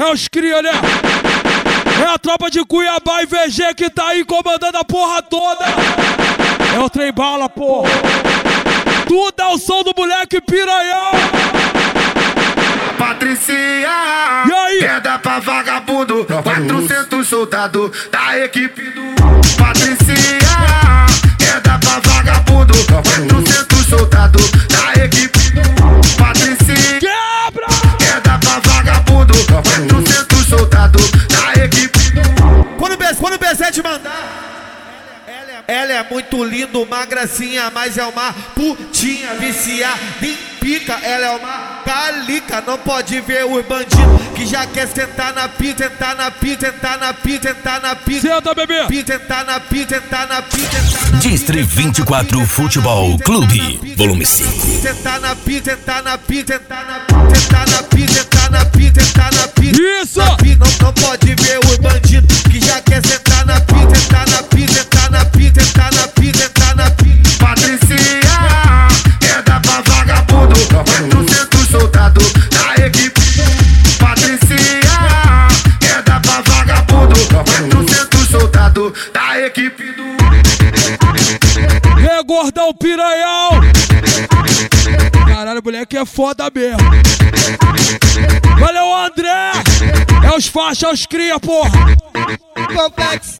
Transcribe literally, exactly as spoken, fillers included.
É os cria, né? É a tropa de Cuiabá e V G que tá aí comandando a porra toda. É o trem bala, porra. Tudo é o som do moleque piranhão. Patricinha, e aí? Queda pra vagabundo, quatrocentos soldados da equipe do Patricinha, queda pra vagabundo, quatrocentos soldados da equipe do Patricinha. Quebra! Queda pra vagabundo, quatrocentos soldados da equipe do... Quando o B quando o B sete mandar, ela é muito linda, uma gracinha, mas é uma putinha viciada em pica. Ela é uma calica, não pode ver os bandidos que já quer sentar na pita, sentar na pita, sentar na pita, sentar na pita. Senta, bebê! Pita, sentar na pita, sentar na pita, sentar na pita. District vinte e quatro Futebol Clube, volume cinco. Sentar na pita, sentar na pita, sentar na pita, sentar na pita, sentar na pita, sentar na pita. Isso! Não, não pode ver os bandidos que já quer sentar na pita, sentar na pita, sentar na pita, sentar na pita, sentar na pita. Patricinha, queda pra vagabundo, quatrocentos soldados da equipe. Patricinha, queda pra vagabundo, quatrocentos soldados da equipe do... É gordão piranhão. Caralho, moleque é foda mesmo. Valeu, André. É os faixa, é os cria, porra. Complexo.